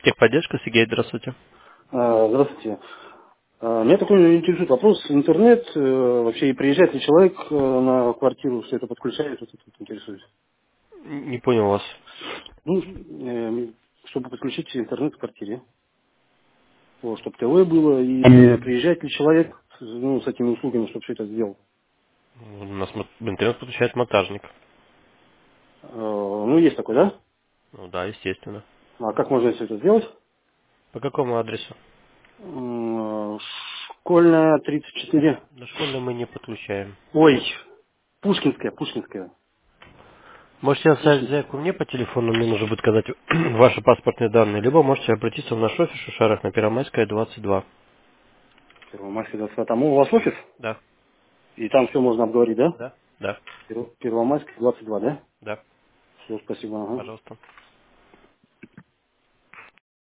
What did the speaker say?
Техподдержка, Сергей, здравствуйте. Здравствуйте. Меня такой интересует вопрос. Интернет, вообще, и приезжает ли человек на квартиру, все это подключает, вот это вот интересует. Не понял вас. Ну, чтобы подключить интернет в квартире. Вот, чтобы ТВ было, и приезжает ли человек с этими услугами, чтобы все это сделал. У нас в интернет подключает монтажник. Ну, есть такой, да? Ну да, естественно. А как можно все это сделать? По какому адресу? Школьная, 34. На школьный мы не подключаем. Ой, Пушкинская. Можете оставить Пушкинская. заявку мне по телефону, мне нужно будет сказать ваши паспортные данные, либо можете обратиться в наш офис в Шушарах на Первомайская, 22. Первомайская, 22. Там у вас офис? Да, И там все можно обговорить, да? да, да, Первомайская, 22, да? да, Все, спасибо. Ага. пожалуйста.